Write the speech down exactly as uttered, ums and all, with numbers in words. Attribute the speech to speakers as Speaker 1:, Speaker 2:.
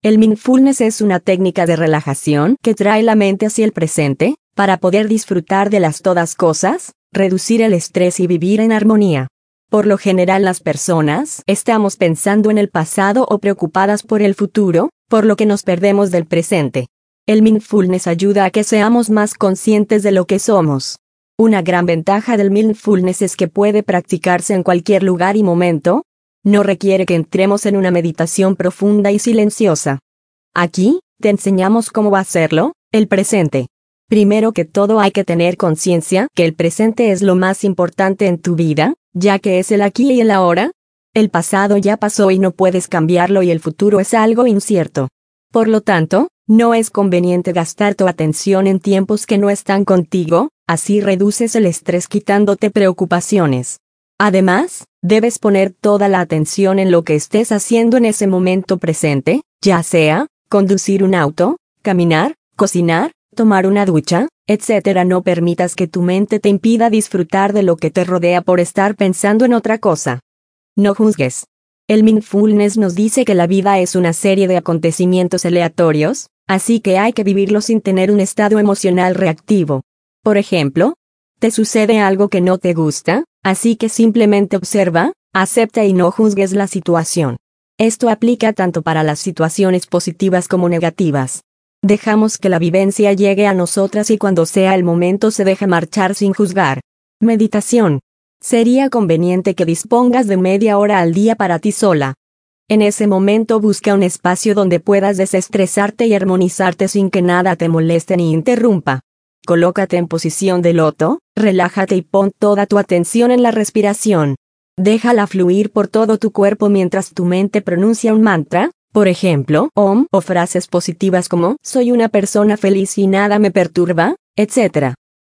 Speaker 1: El mindfulness es una técnica de relajación que trae la mente hacia el presente, para poder disfrutar de las todas cosas, reducir el estrés y vivir en armonía. Por lo general las personas estamos pensando en el pasado o preocupadas por el futuro, por lo que nos perdemos del presente. El mindfulness ayuda a que seamos más conscientes de lo que somos. Una gran ventaja del mindfulness es que puede practicarse en cualquier lugar y momento. No requiere que entremos en una meditación profunda y silenciosa. Aquí, te enseñamos cómo hacerlo, el presente. Primero que todo hay que tener conciencia que el presente es lo más importante en tu vida, ya que es el aquí y el ahora. El pasado ya pasó y no puedes cambiarlo y el futuro es algo incierto. Por lo tanto, no es conveniente gastar tu atención en tiempos que no están contigo, así reduces el estrés quitándote preocupaciones. Además, debes poner toda la atención en lo que estés haciendo en ese momento presente, ya sea, conducir un auto, caminar, cocinar, tomar una ducha, etcétera. No permitas que tu mente te impida disfrutar de lo que te rodea por estar pensando en otra cosa. No juzgues. El mindfulness nos dice que la vida es una serie de acontecimientos aleatorios, así que hay que vivirlo sin tener un estado emocional reactivo. Por ejemplo, ¿te sucede algo que no te gusta? Así que simplemente observa, acepta y no juzgues la situación. Esto aplica tanto para las situaciones positivas como negativas. Dejamos que la vivencia llegue a nosotras y cuando sea el momento se deja marchar sin juzgar. Meditación. Sería conveniente que dispongas de media hora al día para ti sola. En ese momento busca un espacio donde puedas desestresarte y armonizarte sin que nada te moleste ni interrumpa. Colócate en posición de loto, relájate y pon toda tu atención en la respiración. Déjala fluir por todo tu cuerpo mientras tu mente pronuncia un mantra, por ejemplo, Om, o frases positivas como, soy una persona feliz y nada me perturba, etcétera.